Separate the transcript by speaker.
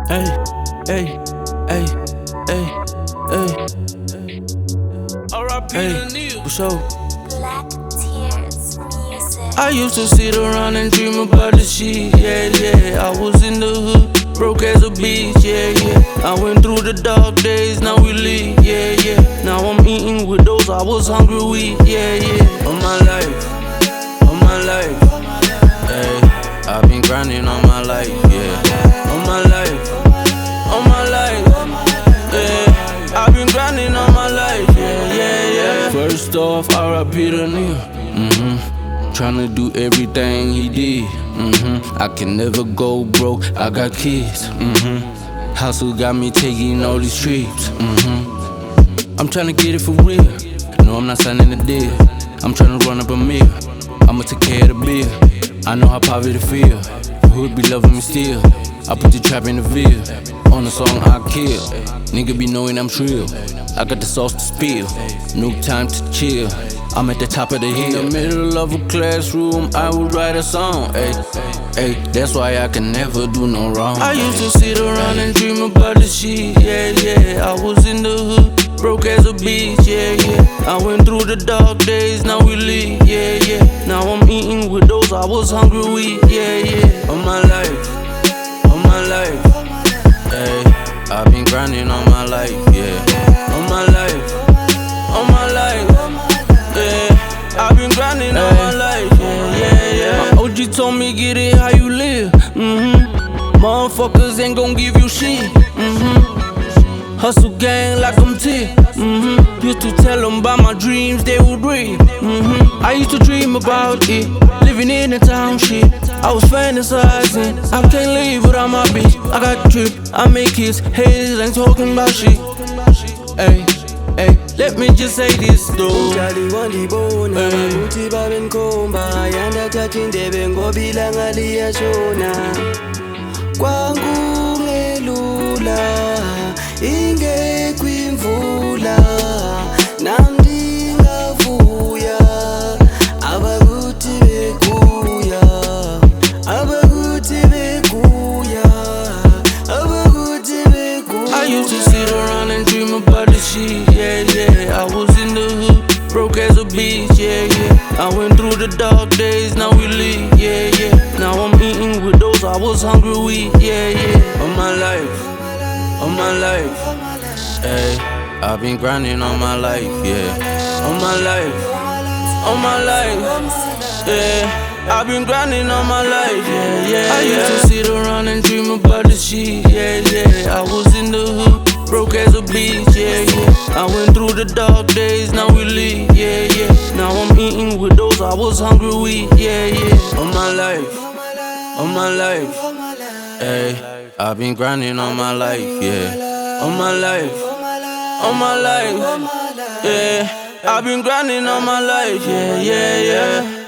Speaker 1: Hey, hey, hey, hey, hey. Hey, for sure.
Speaker 2: Black Tears Music.
Speaker 1: I used to sit around and dream about the shit, yeah, yeah. I was in the hood, broke as a bitch, yeah, yeah. I went through the dark days, now we lit, yeah, yeah. Now I'm eating with those I was hungry with, yeah, yeah. On my life, on my life, hey. I've been grinding on my life, yeah. On my life, on my life, yeah. I've been grinding on my life, yeah, yeah, yeah. First off, R.I.P. the nigga, tryna do everything he did, I can never go broke, I got kids, Hustle got me taking all these trips, I'm tryna get it for real. No, I'm not signing a deal. I'm tryna run up a meal. I'ma take care of the bill. I know how poverty feel. The hood be loving me still. I put the trap in the veil. On the song I kill. Nigga be knowing I'm trill. I got the sauce to spill. No time to chill. I'm at the top of the hill. In the middle of a classroom, I would write a song. Ay, ay, that's why I can never do no wrong. I used to sit around and dream about the shit, yeah, yeah. I was in the hood, broke as a bitch, yeah, yeah. I went through the dark days, now we lit, yeah, yeah. Now I'm eating with those I was hungry with, yeah, yeah. On my life, on my life, hey. I've been grinding on my life, yeah. On my life, on my life, yeah. I've been grinding on my life, yeah, yeah, yeah. My OG told me get it how you live, Motherfuckers ain't gon' give you shit, Hustle gang like I'm T. Used to tell them about my dreams, they would breathe. I used to dream about it, living in the township. I was fantasizing, I can't live without my bitch. I got drip, I make hits, haters ain't talking about shit. Ay, ay, let me just say this though.
Speaker 3: Uhlali wandibona ukuthi babengikhomba yandathatha indebe ngoba ilanga liyashona kwangungelula ingekho imvula nami ngavuya abakuthi bekuya abakuthi bekuya abakuthi bekuya.
Speaker 1: I used to sit around and dream about the shit, yeah, yeah. I was in the hood, broke as a bitch, yeah, yeah. I went through the dark days, now we lit, yeah, yeah. Now I'm eating with those I was hungry with, yeah, yeah. On my life, on my life, hey. I've been grinding on my life, yeah. On my life, on my life, yeah. I've been grinding on my life, yeah, yeah. I used to sit around and dream about the shit, yeah, yeah. I was in the hood, broke as a bitch, yeah, yeah. I went through the dark days, now we lit, yeah, yeah. Now I'm eating with those I was hungry with, yeah, yeah. On my life, on my life, hey. I've been grinding on my life, yeah. On my life, on my life, yeah. I've been grinding on my life, yeah, yeah, yeah.